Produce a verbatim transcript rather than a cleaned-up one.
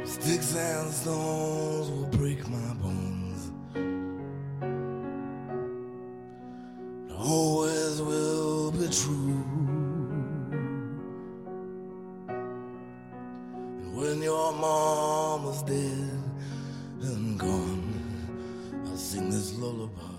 Sticks and stones will break my bones, but always will be true. And when your mama's dead and gone, I'll sing this lullaby